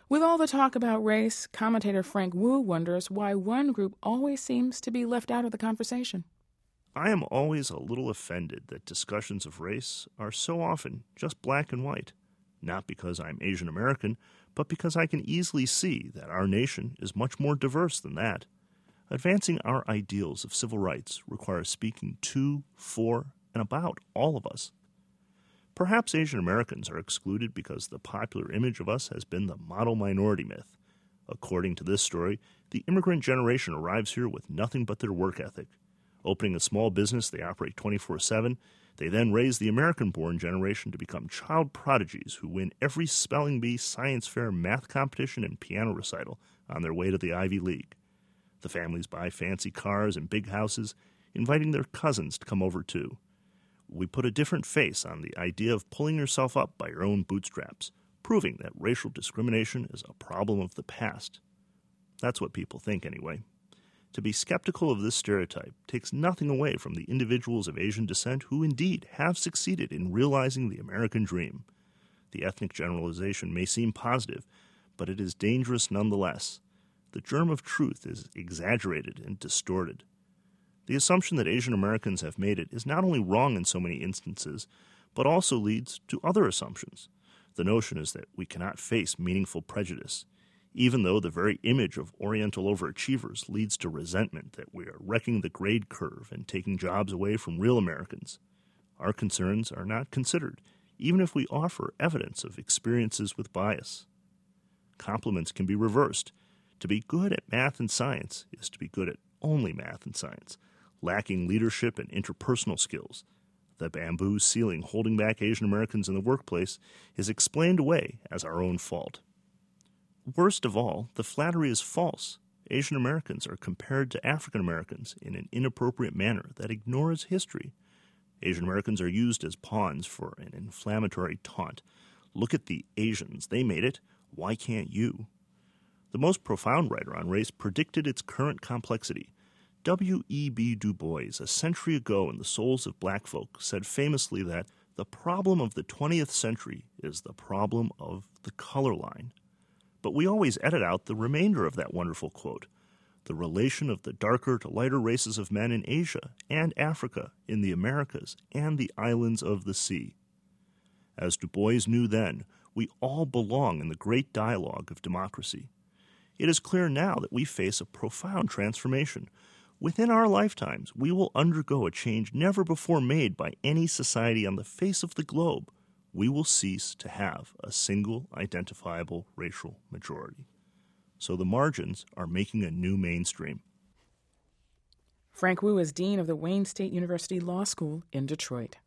With all the talk about race, commentator Frank Wu wonders why one group always seems to be left out of the conversation. I am always a little offended that discussions of race are so often just black and white, not because I'm Asian American, but because I can easily see that our nation is much more diverse than that. Advancing our ideals of civil rights requires speaking to, for, and about all of us. Perhaps Asian Americans are excluded because the popular image of us has been the model minority myth. According to this story, the immigrant generation arrives here with nothing but their work ethic. Opening a small business, they operate 24/7. They then raise the American-born generation to become child prodigies who win every spelling bee, science fair, math competition, and piano recital on their way to the Ivy League. The families buy fancy cars and big houses, inviting their cousins to come over too. We put a different face on the idea of pulling yourself up by your own bootstraps, proving that racial discrimination is a problem of the past. That's what people think anyway. To be skeptical of this stereotype takes nothing away from the individuals of Asian descent who indeed have succeeded in realizing the American dream. The ethnic generalization may seem positive, but it is dangerous nonetheless. The germ of truth is exaggerated and distorted. The assumption that Asian Americans have made it is not only wrong in so many instances, but also leads to other assumptions. The notion is that we cannot face meaningful prejudice, even though the very image of Oriental overachievers leads to resentment that we are wrecking the grade curve and taking jobs away from real Americans. Our concerns are not considered, even if we offer evidence of experiences with bias. Compliments can be reversed. To be good at math and science is to be good at only math and science, lacking leadership and interpersonal skills. The bamboo ceiling holding back Asian Americans in the workplace is explained away as our own fault. Worst of all, the flattery is false. Asian Americans are compared to African Americans in an inappropriate manner that ignores history. Asian Americans are used as pawns for an inflammatory taunt. Look at the Asians. They made it. Why can't you? The most profound writer on race predicted its current complexity. W.E.B. Du Bois, a century ago in The Souls of Black Folk, said famously that the problem of the 20th century is the problem of the color line. But we always edit out the remainder of that wonderful quote, the relation of the darker to lighter races of men in Asia and Africa, in the Americas, and the islands of the sea. As Du Bois knew then, we all belong in the great dialogue of democracy. It is clear now that we face a profound transformation. Within our lifetimes, we will undergo a change never before made by any society on the face of the globe. We will cease to have a single identifiable racial majority. So the margins are making a new mainstream. Frank Wu is Dean of the Wayne State University Law School in Detroit.